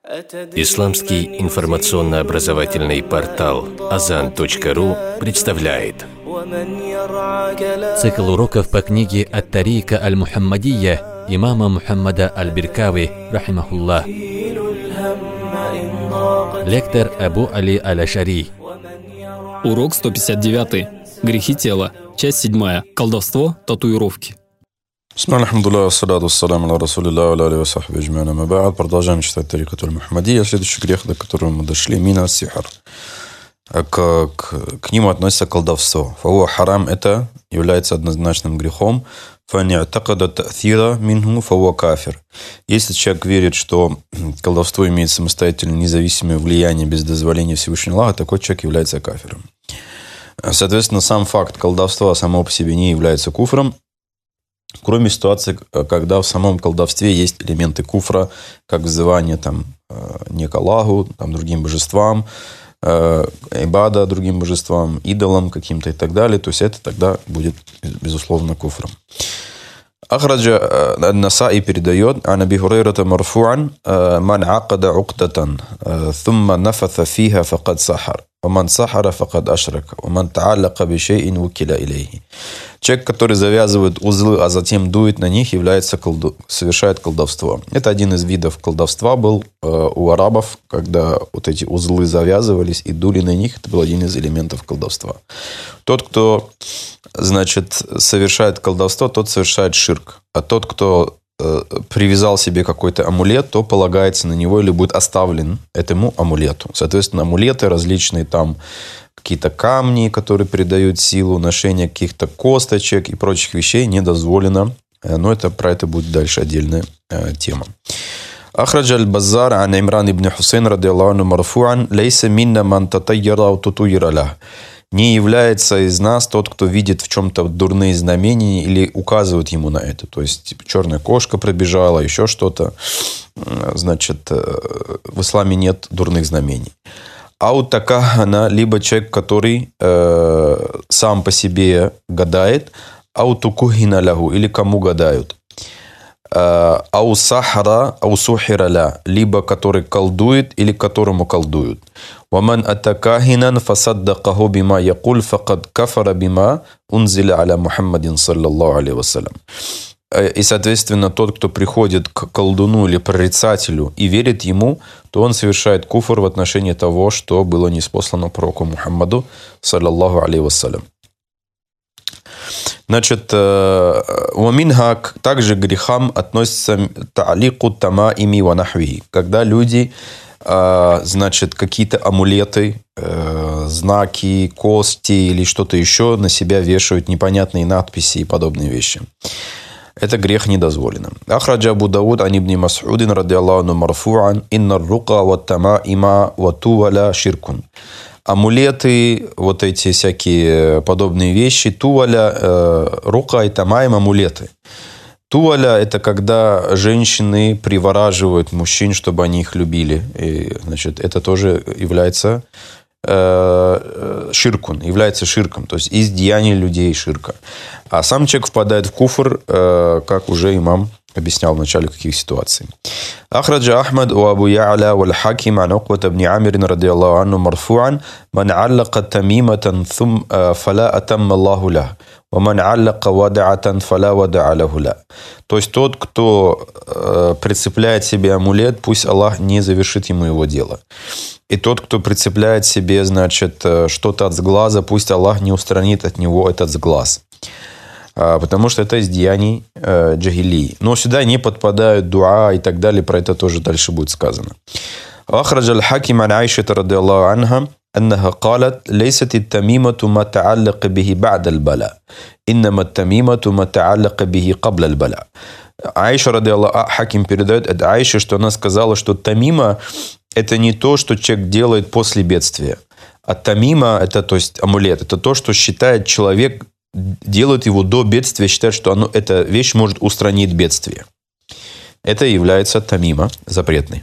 Исламский информационно-образовательный портал Azan.ru представляет цикл уроков по книге «Ат-Тарика аль-Мухаммадия» имама Мухаммада аль-Биркави, рахимахуллах. Лектор Абу Али аль-Ашари. Урок 159. Грехи тела. Часть 7. Колдовство, татуировки. Продолжаем читать Тарикат аль-Мухаммадия. Следующий грех, до которого мы дошли, мина сихар. К нему относится колдовство. Фауа харам, это является однозначным грехом. Если человек верит, что колдовство имеет самостоятельное независимое влияние без дозволения Всевышнего Аллаха, такой человек является кафиром. Соответственно, сам факт колдовства само по себе не является куфром, кроме ситуации, когда в самом колдовстве есть элементы куфра, как взывание не к Аллаху, другим божествам, ибада другим божествам, идолам каким-то и так далее. То есть это тогда будет, безусловно, куфром. Ахраджа ан-Насаи передает: «Ан Аби Хурайрата марфу'ан, ман акада уqдатан, thumma нафатha фиха факад сахар, ваман сахара факад ашрак, ваман та'аллака бишейин вукиля илейхи». Человек, который завязывает узлы, а затем дует на них, совершает колдовство. Это один из видов колдовства был у арабов, когда вот эти узлы завязывались и дули на них. Это был один из элементов колдовства. Тот, кто, совершает колдовство, тот совершает ширк. А тот, кто привязал себе какой-то амулет, то полагается на него или будет оставлен этому амулету. Соответственно, амулеты различные какие-то камни, которые придают силу, ношение каких-то косточек и прочих вещей не дозволено. Но про это будет дальше отдельная тема. Ахраджа аль-Баззар ан Имран ибн Хусейн радиаллаху анху марфу'ан: «Лейса минна ман татайяра ау тутуйра лах». Не является из нас тот, кто видит в чем-то дурные знамения или указывает ему на это. То есть черная кошка пробежала, еще что-то. В исламе нет дурных знамений. Аутакахана, либо человек, который сам по себе гадает, аутукухина лягу, или кому гадают. Аусахара, аусухираля, либо который колдует, или которому колдуют. Ваман атакахинан фасаддакаху бима якуль факад кафара бима унзиля аля Мухаммадин саллаллаху алейхи вассалям. И, соответственно, тот, кто приходит к колдуну или прорицателю и верит ему, то он совершает куфр в отношении того, что было ниспослано пророку Мухаммаду, саллаллаху алейхи вассалям. Уаминха, также к грехам относится та'алику тамаими ва нахвихи, когда люди, какие-то амулеты, знаки, кости или что-то еще на себя вешают, непонятные надписи и подобные вещи. Это грех недозволено. Ахраджа Абу Дауд ан ибн Мас'удин радиаллаху анху марфу'ан: «Инна рука ва тамаима ва туваля ширкун». Амулеты, вот эти всякие подобные вещи, туваля, рука и тамаим, амулеты. Туваля – это когда женщины привораживают мужчин, чтобы они их любили. И, это тоже является ширкун, является ширком, то есть из деяний людей ширка. А сам человек впадает в куфр, как уже имам объяснял в начале каких ситуаций. Ахраджа Ахмад у Абу Я'ля валь Хаким ан Уқбат ибн Амир радиаллаху анху марфу'ан: «Ман аллака тамиматан фала атамма Аллаху лах, ва ман аллака вад'атан фала вад'а лаху лах». То есть тот, кто прицепляет себе амулет, пусть Аллах не завершит ему его дело. И тот, кто прицепляет себе, что-то от сглаза, пусть Аллах не устранит от него этот сглаз. Потому что это из деяний джахилии. Но сюда не подпадают дуа и так далее. Про это тоже дальше будет сказано. Ахраджа аль-Хаким ан Айшата радиаллаху анха аннаха قالت: «Лейсат ат-тамимату ма та'аллака бихи ба'да аль-бала, иннама ат-тамимату ма та'аллака бихи кабла аль-бала». Айша радиаллаху Хаким передает от Айши, что она сказала, что тамима – это не то, что человек делает после бедствия. А тамима – это, то есть амулет, это то, что считает человек, делает его до бедствия, считает, что эта вещь может устранить бедствие. Это является тамима, запретной.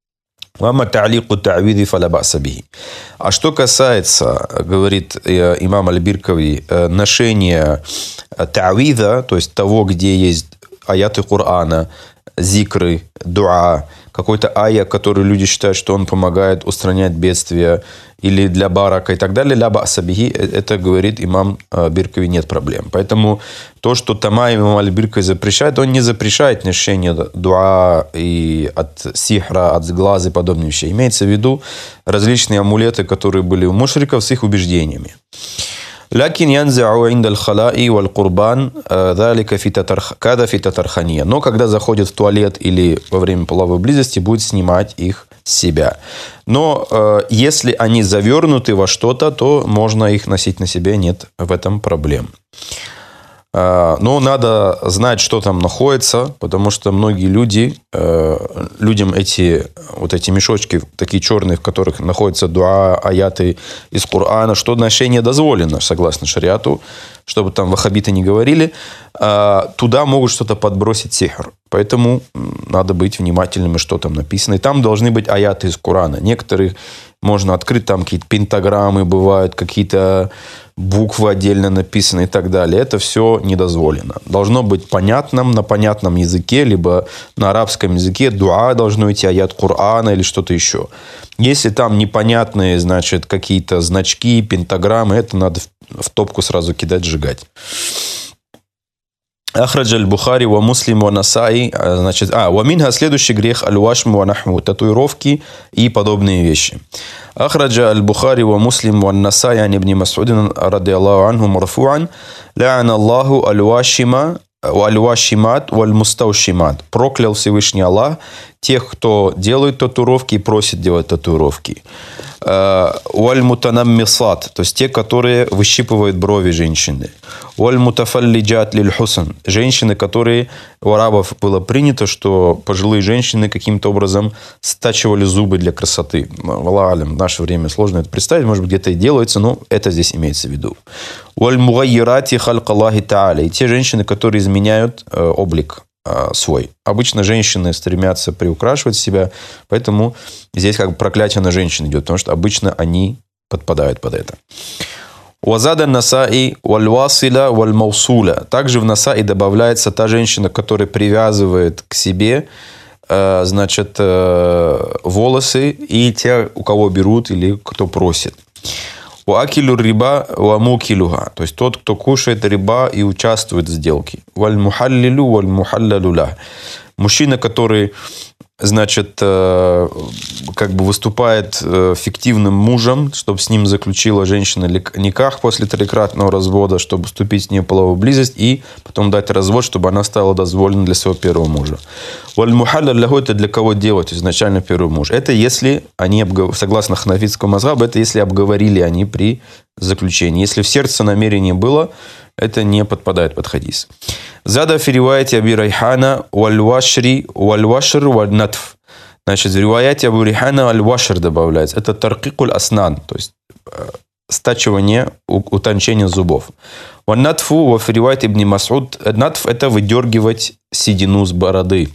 А что касается, говорит имам Аль-Биркави, ношения та'вида, то есть того, где есть аяты Корана, зикры, дуа, какой-то айя, который люди считают, что он помогает устранять бедствия, или для барака и так далее, ля ба'са бихи, это, говорит имам Биркави, нет проблем. Поэтому то, что Тама имам Аль-Биркави запрещает, он не запрещает ношение дуа и от сихра, от глаза и подобные вещи. Имеется в виду различные амулеты, которые были у мушриков с их убеждениями. لكن ينزع عند الخلاء والقربان ذلك في татархания. Но когда заходит в туалет или во время половой близости, будет снимать их с себя. Но если они завернуты во что-то, то можно их носить на себе, нет в этом проблем. Но надо знать, что там находится, потому что многие люди, людям эти мешочки, такие черные, в которых находятся дуа, аяты из Корана, что ношение дозволено, согласно шариату, чтобы там ваххабиты не говорили, туда могут что-то подбросить сихр. Поэтому надо быть внимательными, что там написано. И там должны быть аяты из Корана. Некоторые можно открыть, там какие-то пентаграммы бывают, какие-то буквы отдельно написаны и так далее. Это все недозволено. Должно быть понятным, на понятном языке, либо на арабском языке. Дуа должно идти, аят Корана или что-то еще. Если там непонятные, значит, какие-то значки, пентаграммы, это надо в топку сразу кидать, сжигать. Ахраджа аль-Бухари ва Муслим ва Насаи, значит, ваминха следующий грех аль-Вашм ва Нахму, татуировки и подобные вещи. Ахраджа аль-Бухари ва Муслим ва Насаи ан ибн Мас'удин ради Аллаху анху марфу'ан, ла'ана Аллаху аль-Вашима валь-Вашимат валь-Мустаушимат. Проклял Всевышний Аллах тех, кто делает татуировки и просит делать татуировки. Валь-Мутанаммисат, то есть те, которые выщипывают брови женщины. Валь-Мутафаллиджат лиль-Хусн, женщины, которые у арабов было принято, что пожилые женщины каким-то образом стачивали зубы для красоты. Аллах алям, в наше время сложно это представить, может быть, где-то и делается, но это здесь имеется в виду. Валь-Мугайирати халк Аллахи та'аля, и те женщины, которые изменяют облик свой. Обычно женщины стремятся приукрашивать себя, поэтому здесь как бы проклятие на женщин идет, потому что обычно они подпадают под это. Уазада насаи вальвасиля вальмаусуля. Также в насаи добавляется та женщина, которая привязывает к себе, значит, волосы, и те, у кого берут или кто просит. Уакилю риба вамукилюха, то есть тот, кто кушает риба и участвует в сделке. Вальмухаллилю вальмухаллалюля. Мужчина, который, значит, как бы выступает фиктивным мужем, чтобы с ним заключила женщина никах после трикратного развода, чтобы вступить с ней в половую близость и потом дать развод, чтобы она стала дозволена для своего первого мужа. Валь-мухаллалюху, это для кого делать изначально первый муж? Это если они, согласно ханафитскому мазхабу, это если обговорили они при заключении. Если в сердце намерение было, это не подпадает под хадис. Зада фи риваяти Аби Райхана валь-вашр валь-натф. Значит, в риваяте Абу Райхана валь-вашр добавляется. Это таркикуль аснан, то есть стачивание, утончение зубов. Валь-натфу во фи риваяти Ибн Мас'уд. Натф – это выдергивать седину с бороды.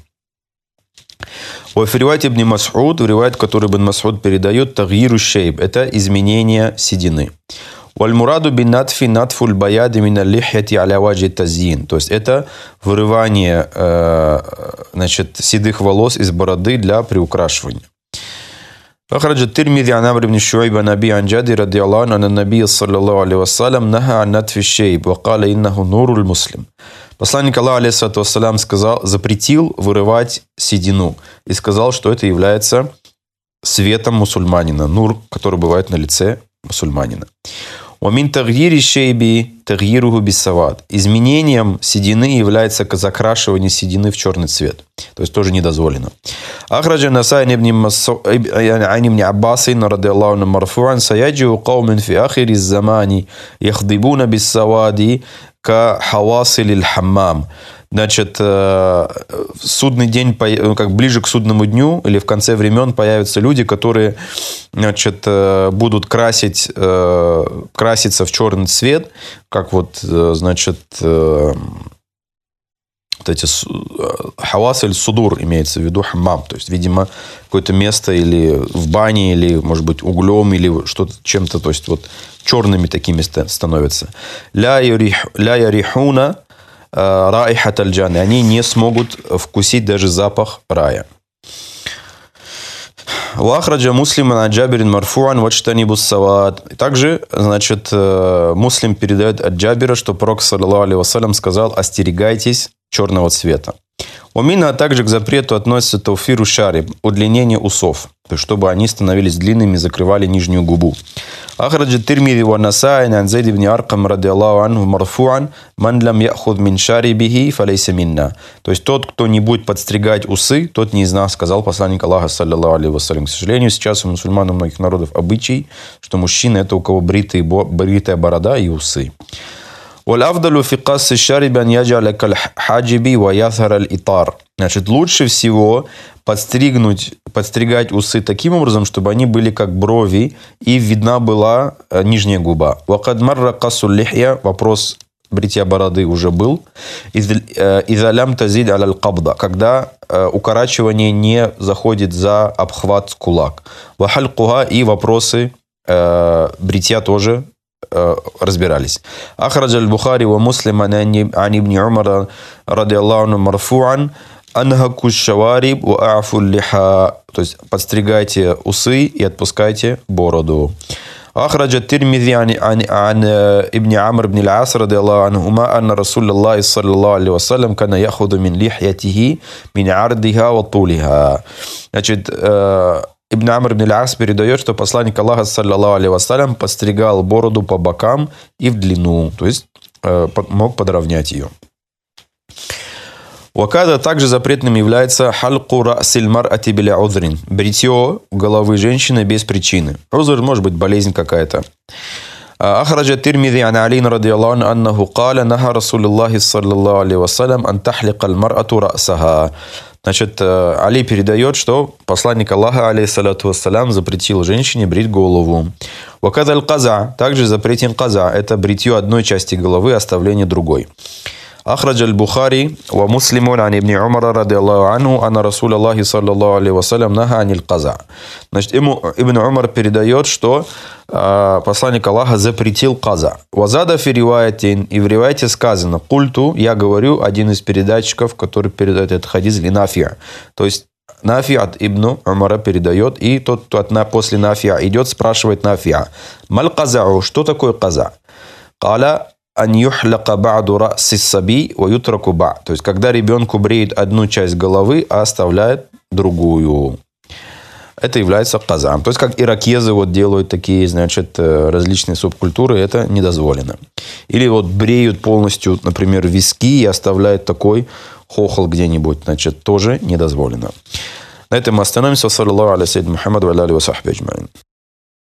Во фи риваяти Ибн Мас'уд, в риваяте, который Ибн Мас'уд передает, тагьиру шейб – это изменение седины. Валь-мураду бин натфи натфуль баяди мина лихяти аля ваджи тазьин. То есть это вырывание, значит, седых волос из бороды для приукрашивания. أخرج الترمذي عن عمرو بن شعيب عن أبي عن جابر رضي الله عنه أن النبي صلى الله عليه وسلم نهى عن نتف الشيب وقال إنه نور المسلم. Посланник Аллаха, алейхиссалату вассалям, запретил вырывать седину и сказал, что это является светом мусульманина, нур, который бывает на лице мусульманина. Уамин тагьири шейби тагьируху биссавад. Изменением седины является закрашивание седины в черный цвет. То есть тоже недозволено. Ахраджа Насай ибн Аббасин радиаллаху анху марфуан саяджиу каумин фи ахири замани яхдибуна биссавади ка хавасилил хаммам. Значит, судный день, как ближе к судному дню или в конце времен появятся люди, которые, значит, будут краситься в черный цвет, как вот, значит, вот эти хавас или судур имеется в виду хаммам, то есть, видимо, какое-то место или в бане, или, может быть, углем, или что-то чем-то, то есть, вот черными такими становятся. Ля ярихуна раихат аль-джанны. Они не смогут вкусить даже запах рая. Вахраджа муслим ан Джабирин марфуан вачтанибус савад. Также, значит, Муслим передает от Джабира, что пророк, саллаллаху алейхи вассалям, сказал: остерегайтесь черного цвета. У мина также к запрету относится тауфиру шари, удлинение усов, то есть чтобы они становились длинными и закрывали нижнюю губу. Ахраджа Тирмизи ва Насаи ан Зайд ибн Аркам радиаллаху анху марфуан ман лам яхуд мин шарибихи фалейса минна. То есть тот, кто не будет подстригать усы, тот не из нас, сказал посланник Аллаха, саллаллаху алейхи вассалям. К сожалению, сейчас у мусульман и многих народов обычай, что мужчина это у кого бритая борода и усы. Валавдалу фи касси шариби ан яджаля каль хаджиби ва яthар аль итар. Значит, лучше всего подстригать усы таким образом, чтобы они были как брови и видна была нижняя губа. Вакад марра кассу лихья. Вопрос бритья бороды уже был. Иза лям тазид аль кабда. Когда укорачивание не заходит за обхват кулак. Вахалькуха. И вопросы бритья тоже разбирались. Ахраджа аль-Бухари ва Муслим ан ибн Умара радиаллаху анху марфуан анхаку шавариб ва а'фу лиха. То есть подстригайте усы и отпускайте бороду. Ахраджа Тирмизи ан ибн Амр ибн аль-Ас радиаллаху анхума анна Расулаллахи саллаллаху алейхи вассалям кана яхуду мин лихьятихи мин ардиха ва тулиха. Значит, Ибн Амр ибн аль-Ас передает, что посланник Аллаха, саллаллаху алейхи вассалям, подстригал бороду по бокам и в длину, то есть мог подровнять ее. Вакада также запретным является халку ра'силь мар'ати биля узрин, бритье головы женщины без причины. Узр может быть болезнь какая-то. Ахраджа Тирмизи ан Алин радиаллаху анху аннаху каля наха Расулуллахи саллаллаху алейхи вассалям ан тахлика аль-мар'ату ра'саха. Значит, Али передает, что посланник Аллаха, алейхиссалату вассалям, запретил женщине брить голову. Вакада аль-каза, также запретен каза, это бритье одной части головы, оставление другой. Ахраджа аль-Бухари ва Муслимун ан ибн Умара радиаллаху анху анна Расулаллахи саллаллаху алейхи вассалям наха аниль каза. Значит, Ибн Умар передает, что посланник Аллаха запретил каза. Вазада фи риваятин, и в риваяте сказано: культу, я говорю, один из передатчиков, который передает этот хадис, ли Нафи'а. То есть Нафи от Ибн Умара передает, и тот, кто после Нафи'а идет, спрашивает Нафи'а: маль казау, что такое каза? Каля ан юхляка ба'ду ра'си саби ва ютраку ба'. То есть когда ребенку бреют одну часть головы, а оставляет другую. Это является казам. То есть, как иракезы вот делают такие, значит, различные субкультуры, это недозволено. Или вот бреют полностью, например, виски и оставляют такой хохол где-нибудь, значит, тоже недозволено. На этом мы остановимся. Саллаллаху алейхи Мухаммад ва аля алихи ва сахби аджмаин.